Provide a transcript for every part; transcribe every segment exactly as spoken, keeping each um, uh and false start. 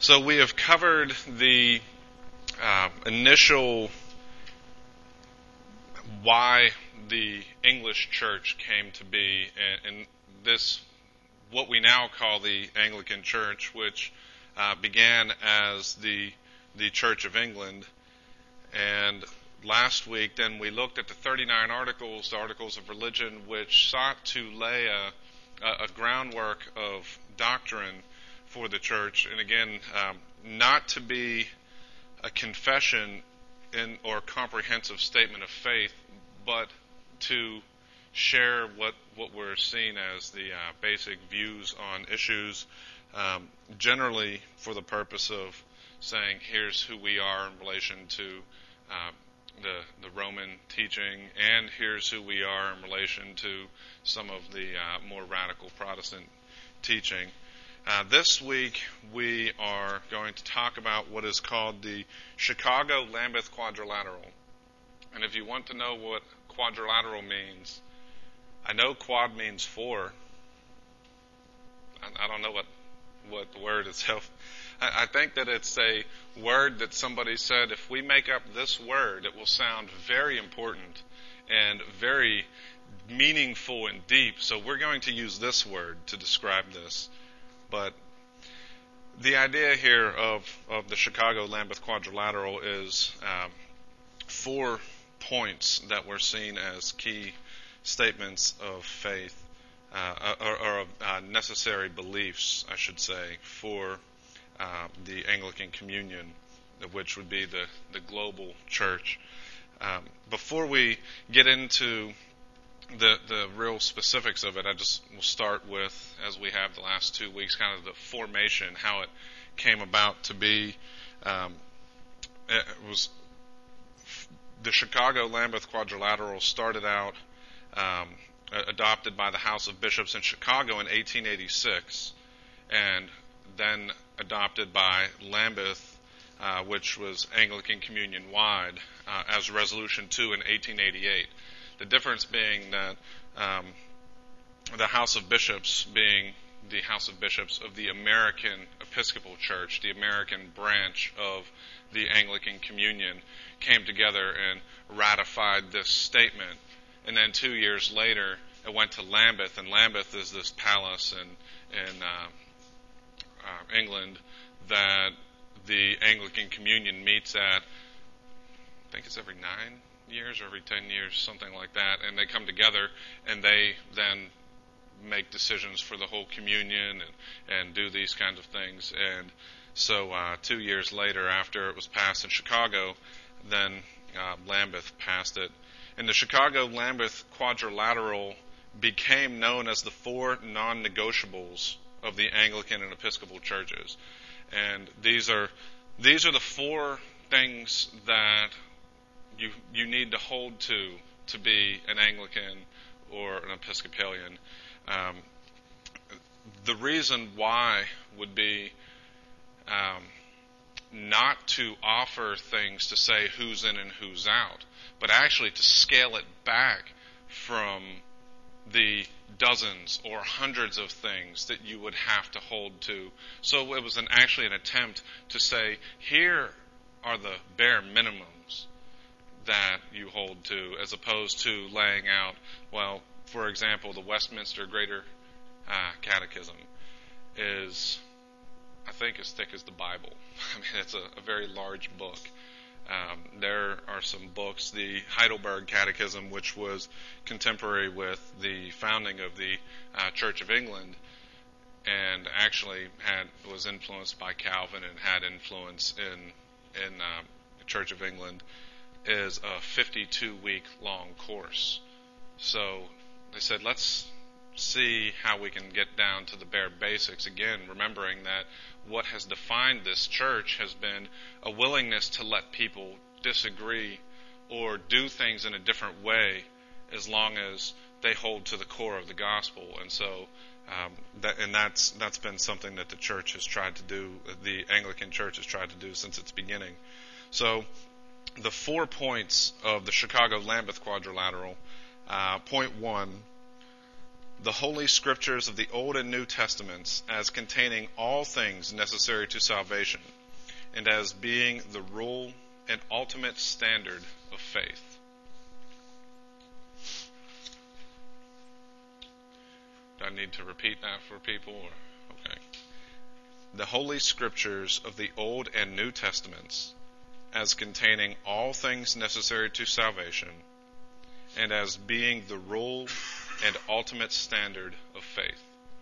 So we have covered the uh, initial why the English church came to be, and, and this, what we now call the Anglican Church, which uh, began as the the Church of England. And last week, then we looked at the thirty-nine articles, the articles of religion, which sought to lay a, a groundwork of doctrine for the church, and again, um, not to be a confession in, or comprehensive statement of faith, but to share what, what we're seeing as the uh, basic views on issues, um, generally for the purpose of saying here's who we are in relation to uh, the the Roman teaching, and here's who we are in relation to some of the uh, more radical Protestant teaching. Uh, this week, we are going to talk about what is called the Chicago-Lambeth Quadrilateral. And if you want to know what quadrilateral means, I know quad means four. I, I don't know what, what the word itself. I, I think that it's a word that somebody said, if we make up this word, it will sound very important and very meaningful and deep. So we're going to use this word to describe this. But the idea here of, of the Chicago-Lambeth Quadrilateral is um, four points that we're seeing as key statements of faith, uh, or, or of uh, necessary beliefs, I should say, for uh, the Anglican Communion, which would be the, the global church. Um, before we get into The, the real specifics of it, I just will start with, as we have the last two weeks, kind of the formation, how it came about to be. Um, it was the Chicago-Lambeth Quadrilateral started out um, adopted by the House of Bishops in Chicago in eighteen eighty-six, and then adopted by Lambeth, uh, which was Anglican Communion-wide, uh, as Resolution two in eighteen eighty-eight. The difference being that um, the House of Bishops being the House of Bishops of the American Episcopal Church, the American branch of the Anglican Communion, came together and ratified this statement. And then two years later, it went to Lambeth, and Lambeth is this palace in, in uh, uh, England that the Anglican Communion meets at. I think it's every nine years or every ten years, something like that, and they come together and they then make decisions for the whole communion and, and do these kinds of things. And so uh, two years later, after it was passed in Chicago, then uh, Lambeth passed it. And the Chicago-Lambeth Quadrilateral became known as the four non-negotiables of the Anglican and Episcopal churches. And these are these are the four things that You you need to hold to to be an Anglican or an Episcopalian. Um, the reason why would be um, not to offer things to say who's in and who's out, but actually to scale it back from the dozens or hundreds of things that you would have to hold to. So it was an, actually an attempt to say, here are the bare minimums that you hold to, as opposed to laying out, well, for example, the Westminster Greater uh, Catechism is, I think, as thick as the Bible. I mean, it's a, a very large book. Um, there are some books, the Heidelberg Catechism, which was contemporary with the founding of the uh, Church of England, and actually had was influenced by Calvin and had influence in in uh, the Church of England, is a fifty-two week long course. So they said, let's see how we can get down to the bare basics. Again, remembering that what has defined this church has been a willingness to let people disagree or do things in a different way, as long as they hold to the core of the gospel. And so, um, that, and that's that's been something that the church has tried to do, the Anglican Church has tried to do since its beginning. So, the four points of the Chicago-Lambeth Quadrilateral. Uh, point one, the Holy Scriptures of the Old and New Testaments as containing all things necessary to salvation, and as being the rule and ultimate standard of faith. Do I need to repeat that for people? Or? Okay. The Holy Scriptures of the Old and New Testaments as containing all things necessary to salvation, and as being the rule and ultimate standard of faith.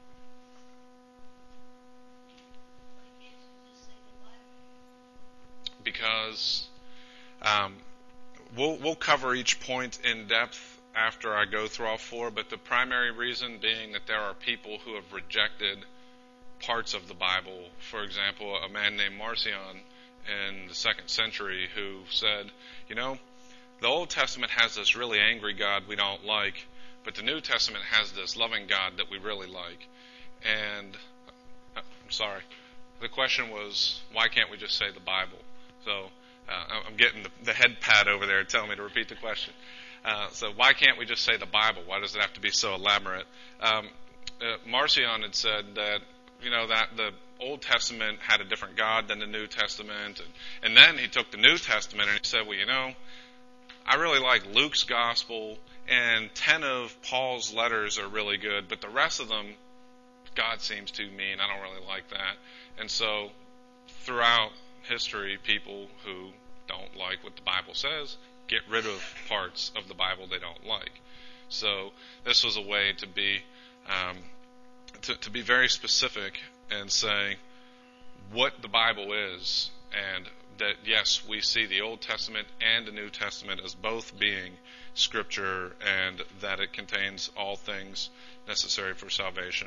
Because um, we'll we'll cover each point in depth after I go through all four, but the primary reason being that there are people who have rejected parts of the Bible. For example, a man named Marcion in the second century who said, you know, the Old Testament has this really angry God we don't like, but the New Testament has this loving God that we really like. And, I'm sorry, the question was, why can't we just say the Bible? So, uh, I'm getting the, the head pat over there telling me to repeat the question. Uh, so why can't we just say the Bible? Why does it have to be so elaborate? Um, uh, Marcion had said that, you know, that the Old Testament had a different God than the New Testament. And, and then he took the New Testament and he said, well, you know, I really like Luke's gospel, and ten of Paul's letters are really good, but the rest of them, God seems too mean. I don't really like that. And so throughout history, people who don't like what the Bible says get rid of parts of the Bible they don't like. So this was a way to be um, to, to be very specific and say what the Bible is, and that, yes, we see the Old Testament and the New Testament as both being Scripture, and that it contains all things necessary for salvation.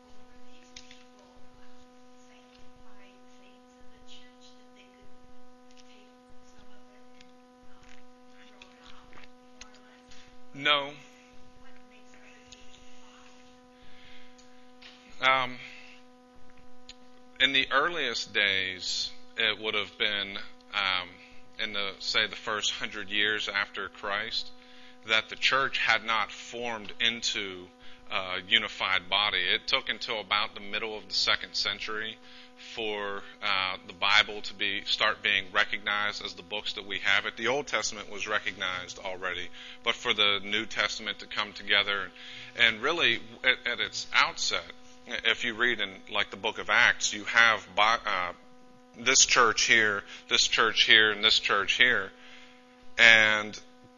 No. Um, in the earliest days, it would have been um, in the, say, the first hundred years after Christ, that the church had not formed into a unified body. It took until about the middle of the second century for uh, the Bible to be start being recognized as the books that we have it. The Old Testament was recognized already, but for the New Testament to come together, and really at, at its outset, if you read in like the book of Acts, you have uh, this church here, this church here, and this church here, and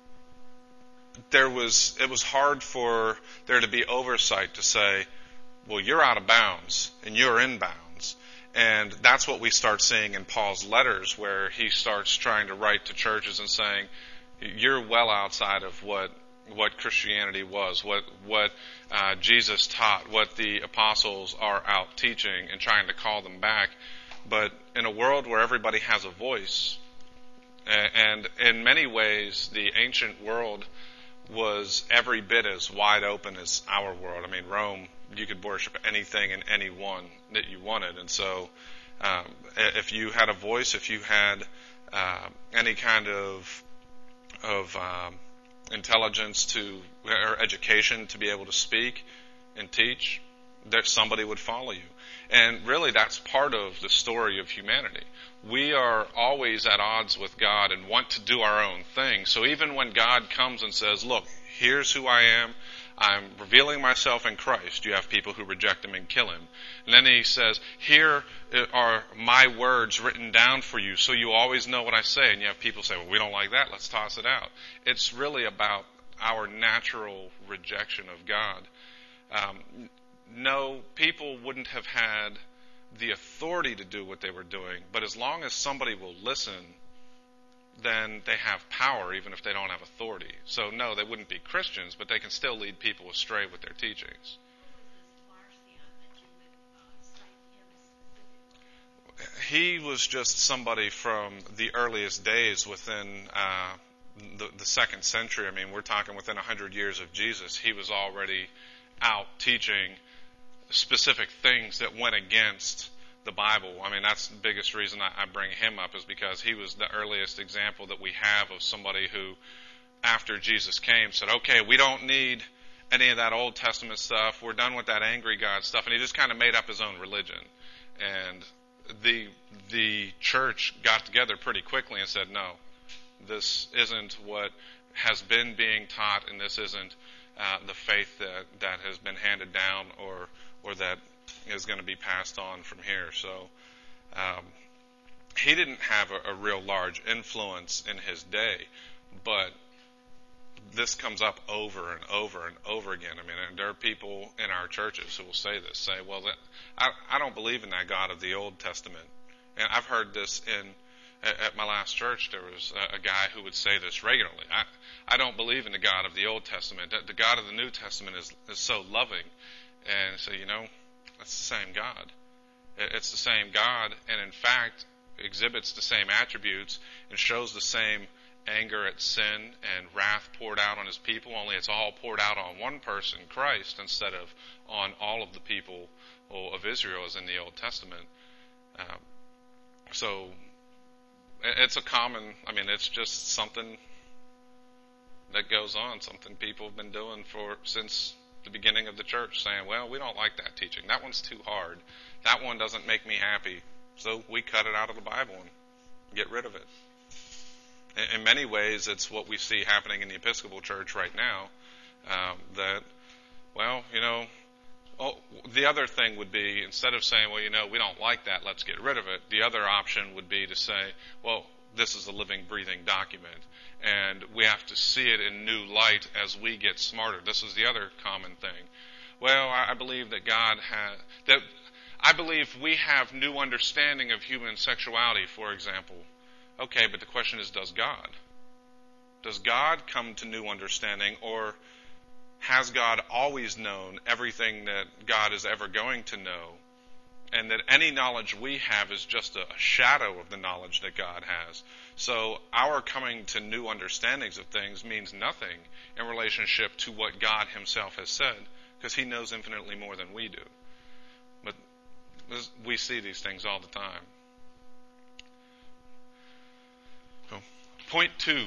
there was it was hard for there to be oversight to say, well, you're out of bounds and you're in bounds. And that's what we start seeing in Paul's letters, where he starts trying to write to churches and saying, you're well outside of what what Christianity was, what what uh, Jesus taught, what the apostles are out teaching, and trying to call them back. But in a world where everybody has a voice, and in many ways the ancient world was every bit as wide open as our world. I mean, Rome, you could worship anything and anyone that you wanted. And so um, if you had a voice, if you had uh, any kind of of um, intelligence to or education to be able to speak and teach, that somebody would follow you. And really that's part of the story of humanity. We are always at odds with God and want to do our own thing. So even when God comes and says, look, here's who I am, I'm revealing myself in Christ, you have people who reject him and kill him. And then he says, here are my words written down for you, so you always know what I say. And you have people say, well, we don't like that, let's toss it out. It's really about our natural rejection of God. Um, no, people wouldn't have had the authority to do what they were doing, but as long as somebody will listen, then they have power even if they don't have authority. So no, they wouldn't be Christians, but they can still lead people astray with their teachings. He was just somebody from the earliest days within uh, the, the second century. I mean, we're talking within a hundred years of Jesus. He was already out teaching specific things that went against the Bible. I mean, that's the biggest reason I, I bring him up, is because he was the earliest example that we have of somebody who, after Jesus came, said, okay, we don't need any of that Old Testament stuff. We're done with that angry God stuff. And he just kind of made up his own religion. And the the church got together pretty quickly and said, no, this isn't what has been being taught, and this isn't uh, the faith that, that has been handed down or or that is going to be passed on from here. So um, he didn't have a, a real large influence in his day, but this comes up over and over and over again. I mean, and there are people in our churches who will say this, say, well, that, I, I don't believe in that God of the Old Testament. And I've heard this in at my last church. There was a, a guy who would say this regularly. I, I don't believe in the God of the Old Testament. The God of the New Testament is, is so loving. And so, you know, that's the same God. It's the same God, and in fact, exhibits the same attributes and shows the same anger at sin and wrath poured out on his people, only it's all poured out on one person, Christ, instead of on all of the people of Israel as in the Old Testament. Um, so it's a common, I mean, it's just something that goes on, something people have been doing for since the beginning of the church, saying, well, we don't like that teaching. That one's too hard. That one doesn't make me happy. So we cut it out of the Bible and get rid of it. In, in many ways, it's what we see happening in the Episcopal Church right now, um, that, well, you know, oh, the other thing would be, instead of saying, well, you know, we don't like that, let's get rid of it, the other option would be to say, well, this is a living, breathing document, and we have to see it in new light as we get smarter. This is the other common thing. Well, I believe that God has, that I believe we have new understanding of human sexuality, for example. Okay, but the question is, does God? Does God come to new understanding, or has God always known everything that God is ever going to know, and that any knowledge we have is just a, a shadow of the knowledge that God has? So our coming to new understandings of things means nothing in relationship to what God himself has said, because he knows infinitely more than we do. But this, we see these things all the time. So, point two.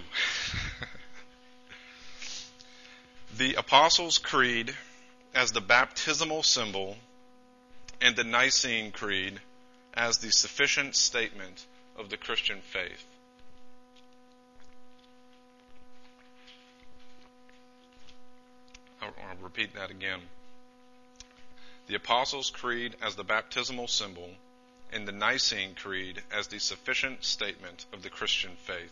The Apostles' Creed as the baptismal symbol and the Nicene Creed as the sufficient statement of the Christian faith. I'll, I'll repeat that again. The Apostles' Creed as the baptismal symbol and the Nicene Creed as the sufficient statement of the Christian faith.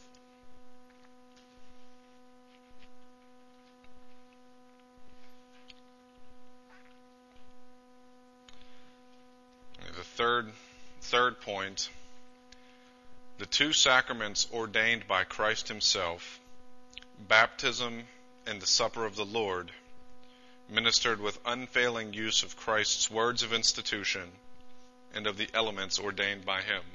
The third, third point, the two sacraments ordained by Christ himself, baptism and the supper of the Lord, ministered with unfailing use of Christ's words of institution and of the elements ordained by him.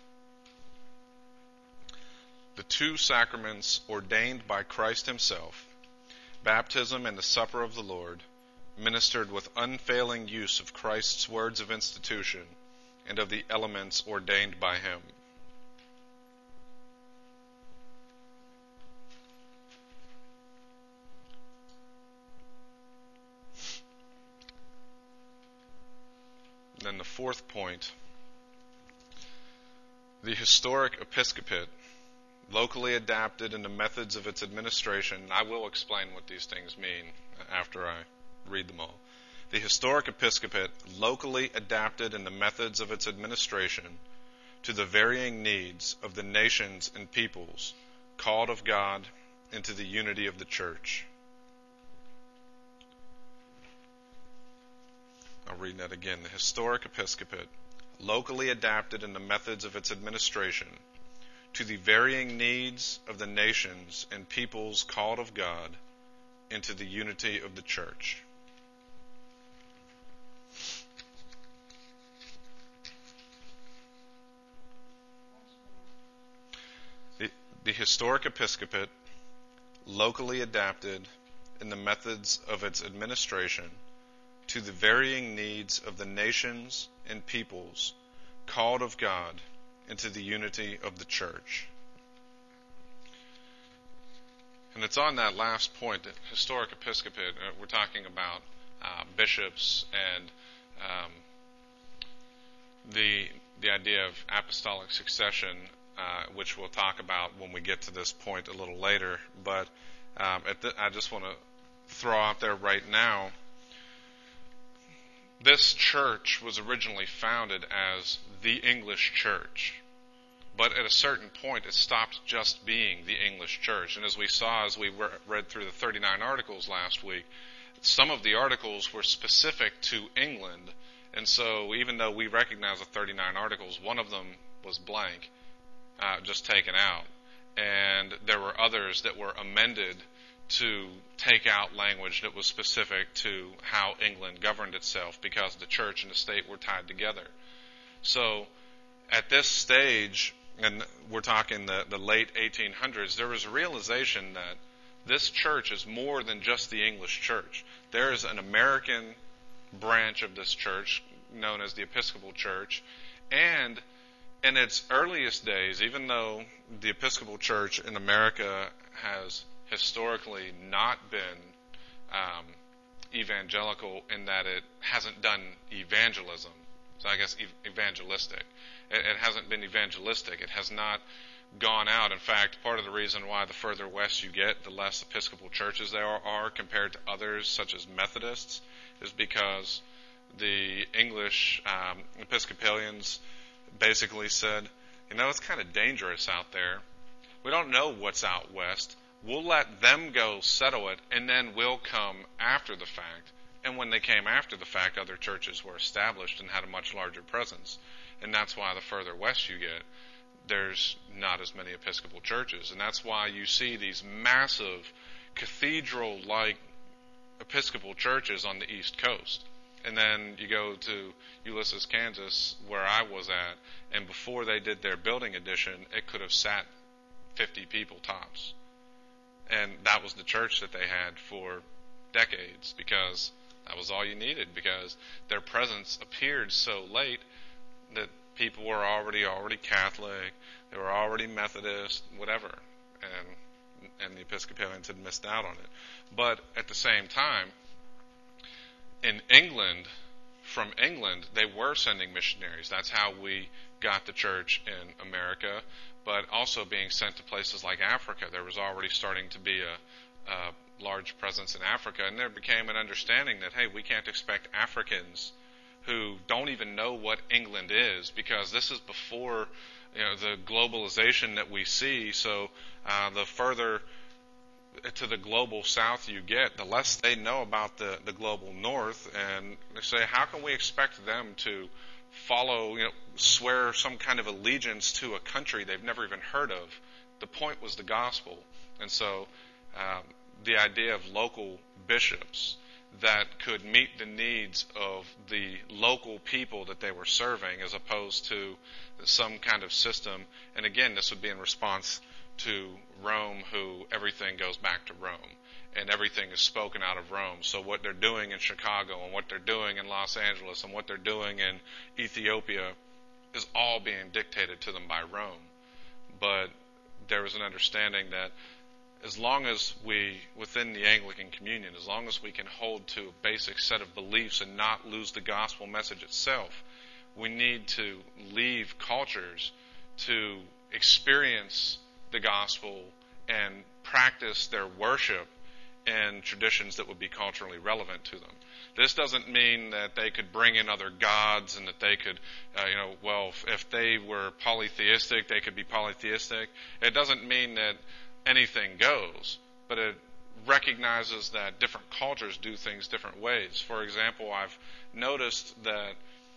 The two sacraments ordained by Christ himself, baptism and the supper of the Lord, ministered with unfailing use of Christ's words of institution and of the elements ordained by him. Then the fourth point, the historic episcopate, locally adapted in the methods of its administration. I will explain what these things mean after I read them all. The historic episcopate, locally adapted in the methods of its administration to the varying needs of the nations and peoples, called of God into the unity of the church. I'll read that again. The historic episcopate, locally adapted in the methods of its administration to the varying needs of the nations and peoples called of God into the unity of the church. The, the historic episcopate, locally adapted in the methods of its administration to the varying needs of the nations and peoples called of God into the unity of the church. And it's on that last point, that historic episcopate, uh, we're talking about uh, bishops and um, the the idea of apostolic succession, uh, which we'll talk about when we get to this point a little later. But um, at the, I just want to throw out there right now, this church was originally founded as the English church. But at a certain point, it stopped just being the English church. And as we saw, as we read through the thirty-nine articles last week, some of the articles were specific to England. And so even though we recognize the thirty-nine articles, one of them was blank, uh, just taken out. And there were others that were amended to take out language that was specific to how England governed itself, because the church and the state were tied together. So at this stage, and we're talking the, the late eighteen hundreds, there was a realization that this church is more than just the English church. There is an American branch of this church known as the Episcopal Church, and in its earliest days, even though the Episcopal Church in America has historically not been um, evangelical in that it hasn't done evangelism, so I guess evangelistic. It, it hasn't been evangelistic. It has not gone out. In fact, part of the reason why the further west you get, the less Episcopal churches there are, are compared to others, such as Methodists, is because the English um, Episcopalians basically said, you know, it's kind of dangerous out there. We don't know what's out west. We'll let them go settle it, and then we'll come after the fact. And when they came after the fact, other churches were established and had a much larger presence. And that's why the further west you get, there's not as many Episcopal churches. And that's why you see these massive cathedral-like Episcopal churches on the East Coast. And then you go to Ulysses, Kansas, where I was at, and before they did their building addition, it could have sat fifty people tops. And that was the church that they had for decades, because that was all you needed, because their presence appeared so late that people were already already Catholic, they were already Methodist, whatever, and and the Episcopalians had missed out on it. But at the same time, in England, from England, they were sending missionaries. That's how we got the church in America, but also being sent to places like Africa. There was already starting to be a, a large presence in Africa, and there became an understanding that, hey, we can't expect Africans who don't even know what England is, because this is before, you know, the globalization that we see. So uh, the further to the global south you get, the less they know about the, the global north, and they say, how can we expect them to follow, you know, swear some kind of allegiance to a country they've never even heard of? The point was the gospel. And so um, the idea of local bishops that could meet the needs of the local people that they were serving, as opposed to some kind of system. And again, this would be in response to Rome, who everything goes back to Rome, and everything is spoken out of Rome. So what they're doing in Chicago, and what they're doing in Los Angeles, and what they're doing in Ethiopia is all being dictated to them by Rome. But there was an understanding that as long as we, within the Anglican Communion, as long as we can hold to a basic set of beliefs and not lose the gospel message itself, we need to leave cultures to experience the gospel and practice their worship and traditions that would be culturally relevant to them. This doesn't mean that they could bring in other gods and that they could, uh, you know, well, if, if they were polytheistic, they could be polytheistic. It doesn't mean that anything goes, but it recognizes that different cultures do things different ways. For example, I've noticed that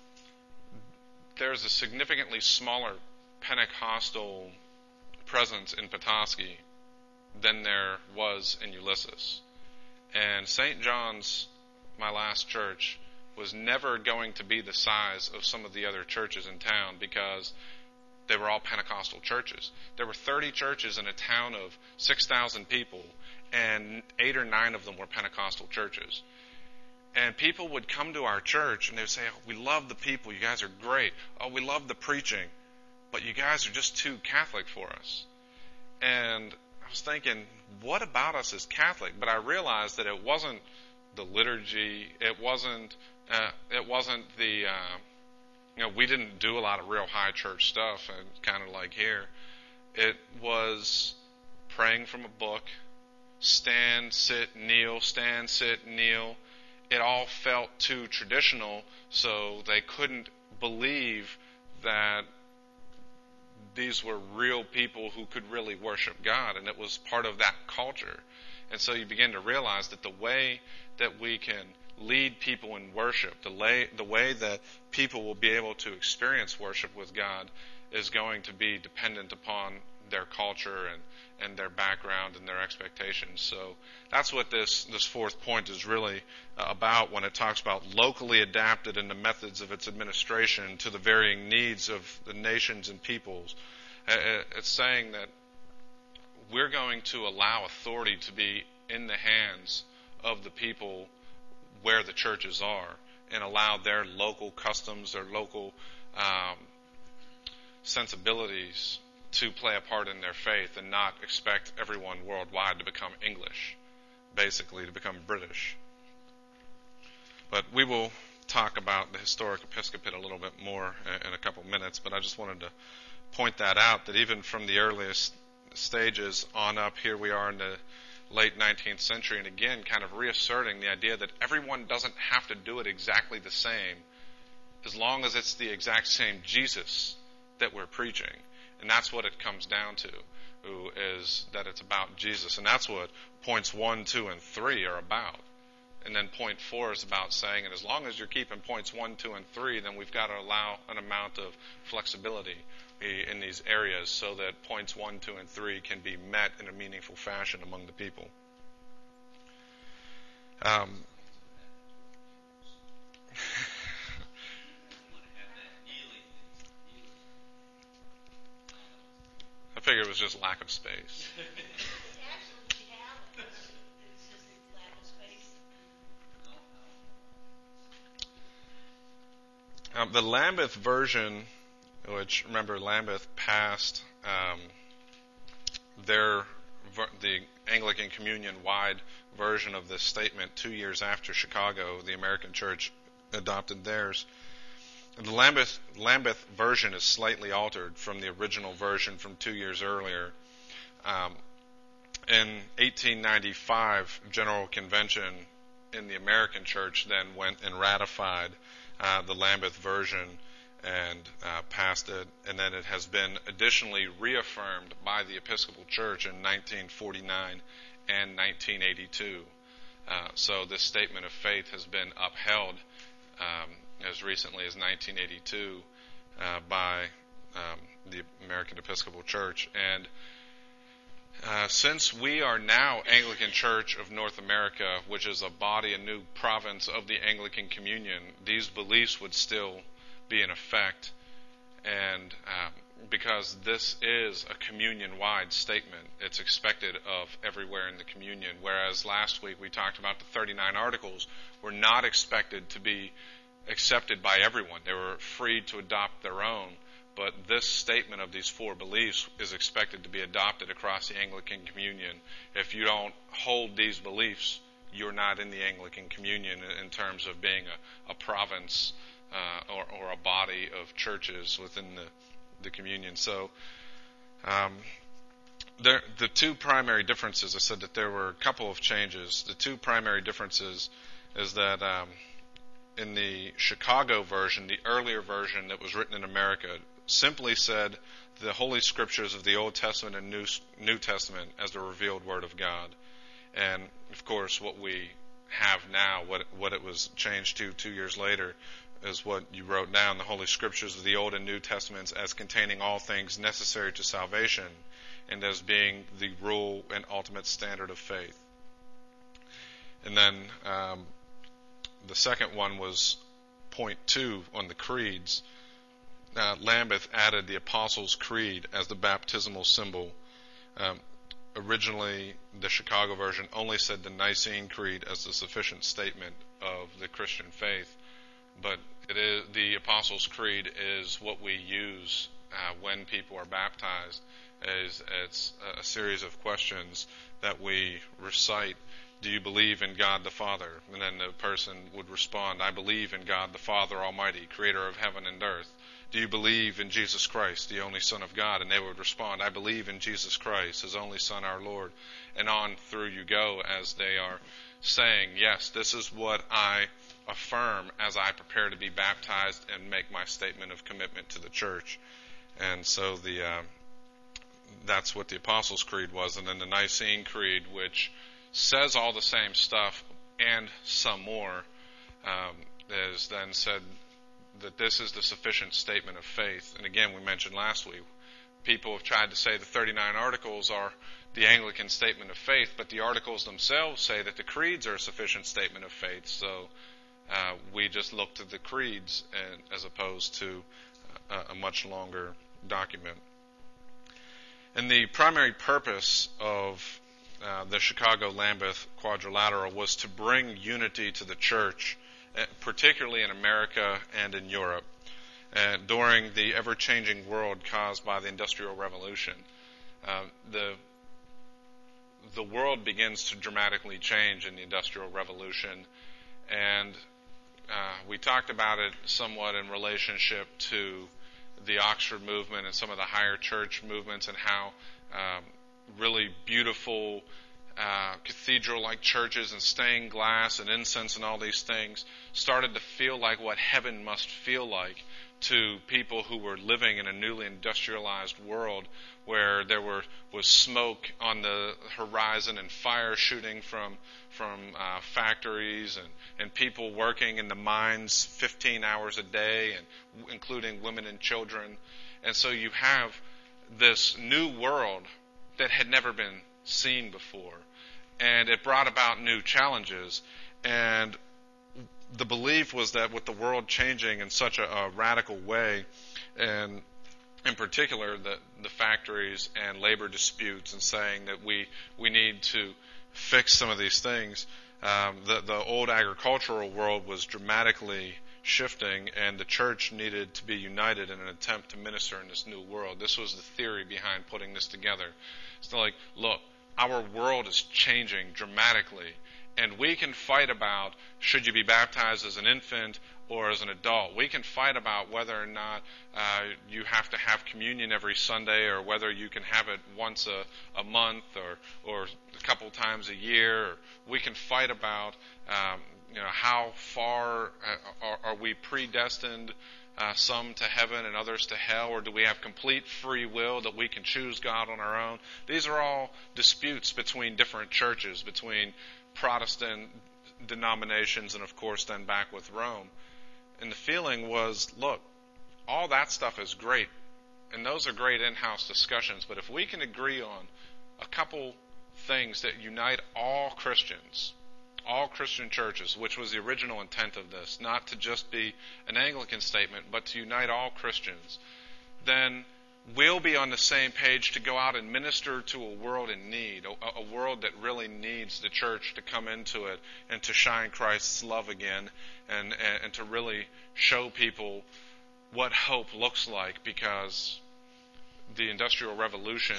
there's a significantly smaller Pentecostal presence in Petoskey than there was in Ulysses. And Saint John's, my last church, was never going to be the size of some of the other churches in town, because they were all Pentecostal churches. There were thirty churches in a town of six thousand people, and eight or nine of them were Pentecostal churches. And people would come to our church and they would say, oh, we love the people, you guys are great. Oh, we love the preaching, but you guys are just too Catholic for us. And I I was thinking, what about us as Catholic? But I realized that it wasn't the liturgy. It wasn't. Uh, it wasn't the. Uh, you know, we didn't do a lot of real high church stuff, and kind of like here, it was praying from a book. Stand, sit, kneel. Stand, sit, kneel. It all felt too traditional, so they couldn't believe that these were real people who could really worship God, and it was part of that culture. And so you begin to realize that the way that we can lead people in worship, the, lay, the way that people will be able to experience worship with God is going to be dependent upon their culture and, and their background and their expectations. So that's what this, this fourth point is really uh, about when it talks about locally adapted in the methods of its administration to the varying needs of the nations and peoples. Uh, it's saying that we're going to allow authority to be in the hands of the people where the churches are and allow their local customs, their local um, sensibilities to play a part in their faith and not expect everyone worldwide to become English, basically to become British. But we will talk about the historic episcopate a little bit more in a couple minutes, but I just wanted to point that out, that even from the earliest stages on up, here we are in the late nineteenth century, and again kind of reasserting the idea that everyone doesn't have to do it exactly the same as long as it's the exact same Jesus that we're preaching. And that's what it comes down to, is that it's about Jesus. And that's what points one, two, and three are about. And then point four is about saying, and as long as you're keeping points one, two, and three, then we've got to allow an amount of flexibility in these areas so that points one, two, and three can be met in a meaningful fashion among the people. Um, I figure it was just lack of space. Um, the Lambeth version, which, remember, Lambeth passed um, their the Anglican Communion-wide version of this statement two years after Chicago, the American Church adopted theirs. The Lambeth, Lambeth version is slightly altered from the original version from two years earlier. Um, in eighteen ninety-five, General Convention in the American Church then went and ratified uh, the Lambeth version and uh, passed it, and then it has been additionally reaffirmed by the Episcopal Church in nineteen forty-nine and nineteen eighty-two. Uh, so this statement of faith has been upheld um, as recently as nineteen eighty-two uh, by um, the American Episcopal Church. And uh, since we are now Anglican Church of North America, which is a body, a new province of the Anglican Communion, these beliefs would still be in effect. And um, because this is a communion-wide statement, it's expected of everywhere in the communion, whereas last week we talked about the thirty-nine articles were not expected to be accepted by everyone. They were free to adopt their own, but this statement of these four beliefs is expected to be adopted across the Anglican Communion. If you don't hold these beliefs, you're not in the Anglican Communion in terms of being a, a province uh, or, or a body of churches within the, the communion. So um, there, the two primary differences, I said that there were a couple of changes. The two primary differences is that um, in the Chicago version, the earlier version that was written in America, simply said the Holy Scriptures of the Old Testament and New, New Testament as the revealed Word of God. And, of course, what we have now, what, what it was changed to two years later, is what you wrote down, the Holy Scriptures of the Old and New Testaments as containing all things necessary to salvation and as being the rule and ultimate standard of faith. And then um, the second one was point two on the creeds. Uh, Lambeth added the Apostles' Creed as the baptismal symbol. Um, originally, the Chicago version only said the Nicene Creed as the sufficient statement of the Christian faith. But it is, the Apostles' Creed is what we use uh, when people are baptized is it's a series of questions that we recite. Do you believe in God the Father? And then the person would respond, I believe in God the Father Almighty, creator of heaven and earth. Do you believe in Jesus Christ, the only Son of God? And they would respond, I believe in Jesus Christ, his only Son, our Lord. And on through you go as they are saying, yes, this is what I affirm as I prepare to be baptized and make my statement of commitment to the church. And so the uh, that's what the Apostles' Creed was. And then the Nicene Creed, which says all the same stuff and some more, um, is then said that this is the sufficient statement of faith. And again, we mentioned last week, people have tried to say the thirty-nine Articles are the Anglican statement of faith, but the Articles themselves say that the creeds are a sufficient statement of faith. So uh, we just look to the creeds and, as opposed to a, a much longer document. And the primary purpose of uh, the Chicago-Lambeth Quadrilateral was to bring unity to the church, particularly in America and in Europe, uh, during the ever-changing world caused by the Industrial Revolution. Uh, the the world begins to dramatically change in the Industrial Revolution, and uh, we talked about it somewhat in relationship to the Oxford movement and some of the higher church movements, and how um, really beautiful Uh, cathedral-like churches and stained glass and incense and all these things started to feel like what heaven must feel like to people who were living in a newly industrialized world, where there were was smoke on the horizon and fire shooting from from uh, factories, and, and people working in the mines fifteen hours a day, and including women and children. And so you have this new world that had never been seen before. And it brought about new challenges. And the belief was that with the world changing in such a, a radical way, and in particular the, the factories and labor disputes, and saying that we, we need to fix some of these things, um, the, the old agricultural world was dramatically shifting, and the church needed to be united in an attempt to minister in this new world. This was the theory behind putting this together. It's like, look, our world is changing dramatically, and we can fight about should you be baptized as an infant or as an adult. We can fight about whether or not uh, you have to have communion every Sunday, or whether you can have it once a, a month or or a couple times a year. Or we can fight about um, you know how far uh, are, are we predestined, uh, some to heaven and others to hell, or do we have complete free will that we can choose God on our own? These are all disputes between different churches, between Protestant denominations, and of course then back with Rome. And the feeling was, look, all that stuff is great, and those are great in-house discussions, but if we can agree on a couple things that unite all Christians, all Christian churches, which was the original intent of this, not to just be an Anglican statement, but to unite all Christians, then we'll be on the same page to go out and minister to a world in need, a, a world that really needs the church to come into it and to shine Christ's love again, and, and, and to really show people what hope looks like, because the Industrial Revolution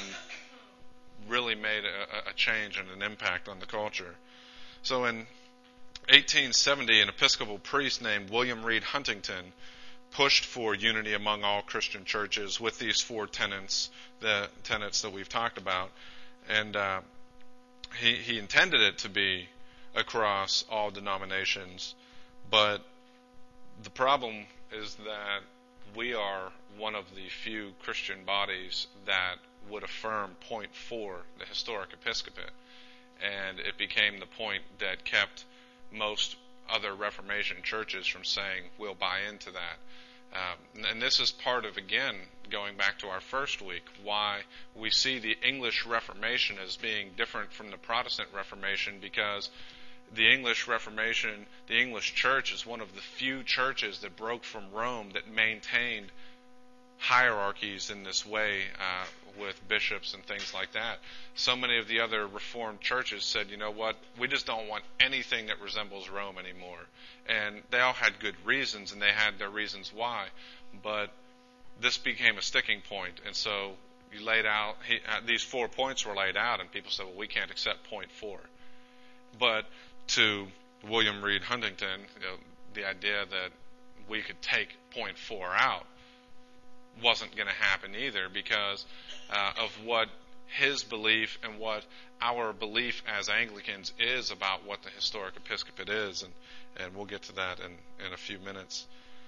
really made a, a change and an impact on the culture. So in eighteen seventy, an Episcopal priest named William Reed Huntington pushed for unity among all Christian churches with these four tenets, the tenets that we've talked about. And uh, he, he intended it to be across all denominations. But the problem is that we are one of the few Christian bodies that would affirm point four, the historic episcopate. And it became the point that kept most other Reformation churches from saying, we'll buy into that. Um, and this is part of, again, going back to our first week, why we see the English Reformation as being different from the Protestant Reformation, because the English Reformation, the English church, is one of the few churches that broke from Rome that maintained hierarchies in this way, uh, with bishops and things like that. So many of the other Reformed churches said, you know what, we just don't want anything that resembles Rome anymore. And they all had good reasons, and they had their reasons why. But this became a sticking point, and so you laid out, he, uh, these four points were laid out, and people said, well, we can't accept point four. But to William Reed Huntington, you know, the idea that we could take point four out wasn't going to happen either, because uh, of what his belief and what our belief as Anglicans is about what the historic episcopate is, and, and we'll get to that in, in a few minutes.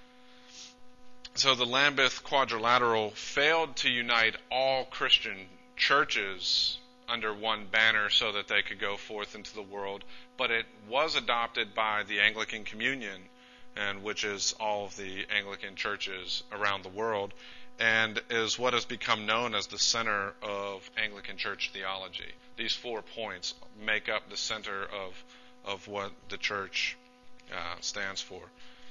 So the Lambeth Quadrilateral failed to unite all Christian churches under one banner so that they could go forth into the world, but it was adopted by the Anglican Communion, and which is all of the Anglican churches around the world, and is what has become known as the center of Anglican church theology. These four points make up the center of of what the church uh, stands for.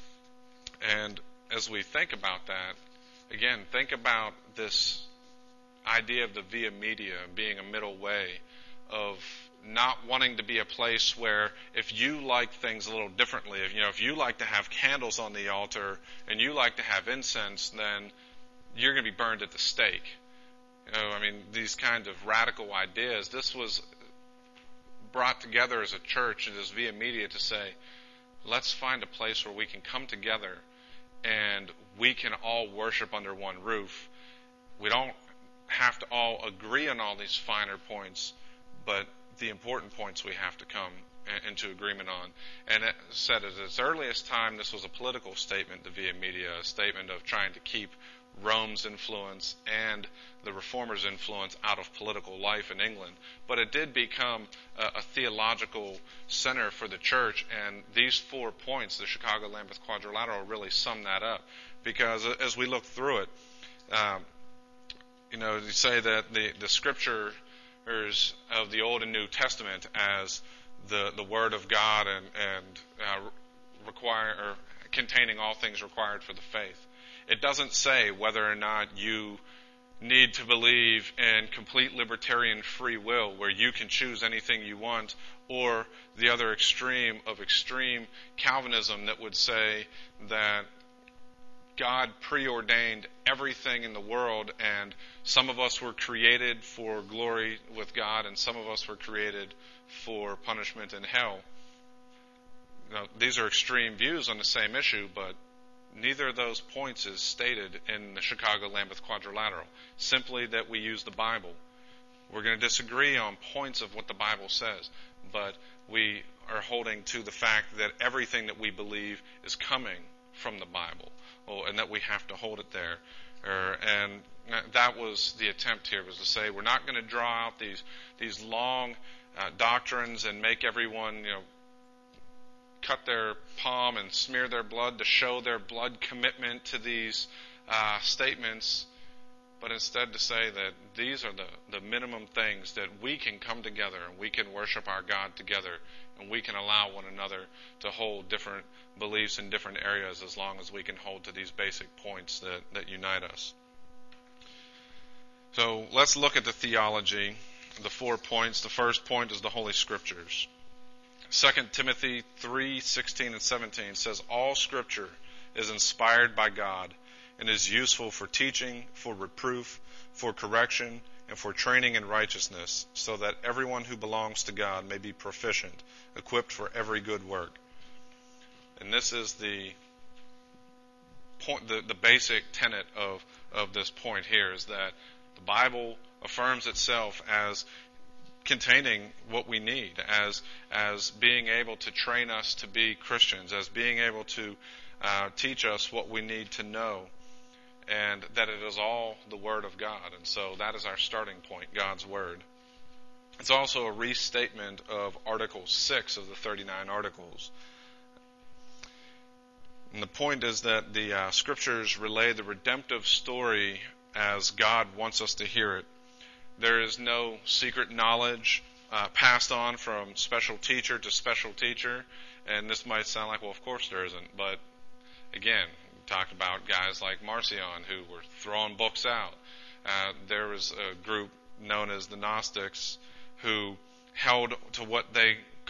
And as we think about that, again, think about this idea of the via media being a middle way, of not wanting to be a place where if you like things a little differently, if you know, if you like to have candles on the altar and you like to have incense, then you're going to be burned at the stake. You know, I mean, these kind of radical ideas. This was brought together as a church and as via media to say, let's find a place where we can come together and we can all worship under one roof. We don't have to all agree on all these finer points, but the important points we have to come into agreement on. And it said at its earliest time, this was a political statement, the via media, a statement of trying to keep Rome's influence and the Reformers' influence out of political life in England. But it did become a, a theological center for the church, and these four points, the Chicago Lambeth Quadrilateral, really sum that up. Because as we look through it, um, you know, you say that the, the scriptures of the Old and New Testament as the, the Word of God and, and uh, require or containing all things required for the faith. It doesn't say whether or not you need to believe in complete libertarian free will, where you can choose anything you want, or the other extreme of extreme Calvinism that would say that God preordained everything in the world, and some of us were created for glory with God, and some of us were created for punishment in hell. Now, these are extreme views on the same issue, but neither of those points is stated in the Chicago Lambeth Quadrilateral. Simply that we use the Bible. We're going to disagree on points of what the Bible says, but we are holding to the fact that everything that we believe is coming from the Bible, and that we have to hold it there. And that was the attempt here, was to say we're not going to draw out these these long uh, doctrines and make everyone, you know, cut their palm and smear their blood to show their blood commitment to these uh, statements, but instead to say that these are the, the minimum things that we can come together and we can worship our God together, and we can allow one another to hold different beliefs in different areas as long as we can hold to these basic points that, that unite us. So let's look at the theology, the four points. The first point is the Holy Scriptures. Second Timothy three sixteen and seventeen says, all Scripture is inspired by God and is useful for teaching, for reproof, for correction, and for training in righteousness, so that everyone who belongs to God may be proficient, equipped for every good work. And this is the point, the, the basic tenet of, of this point here, is that the Bible affirms itself as containing what we need, as as being able to train us to be Christians, as being able to uh, teach us what we need to know, and that it is all the Word of God. And so that is our starting point, God's Word. It's also a restatement of Article six of the thirty-nine Articles. And the point is that the uh, Scriptures relay the redemptive story as God wants us to hear it. There is no secret knowledge uh, passed on from special teacher to special teacher. And this might sound like, well, of course there isn't. But again, we talked about guys like Marcion who were throwing books out. Uh, there was a group known as the Gnostics who held to what they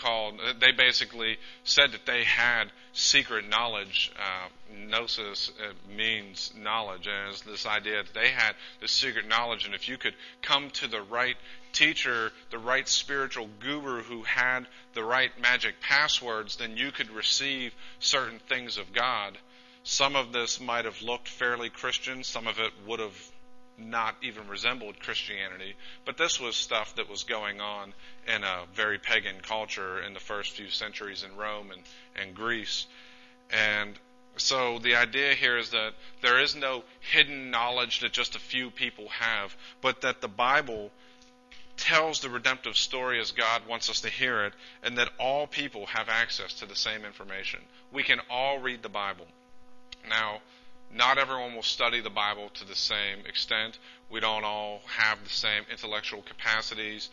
called, they basically said that they had secret knowledge. Uh, gnosis uh, means knowledge, and it's this idea that they had this secret knowledge, and if you could come to the right teacher, the right spiritual guru who had the right magic passwords, then you could receive certain things of God. Some of this might have looked fairly Christian, some of it would have not even resembled Christianity, but this was stuff that was going on in a very pagan culture in the first few centuries in Rome and, and Greece. And so the idea here is that there is no hidden knowledge that just a few people have, but that the Bible tells the redemptive story as God wants us to hear it, and that all people have access to the same information. We can all read the Bible. Now, not everyone will study the Bible to the same extent. We don't all have the same intellectual capacities.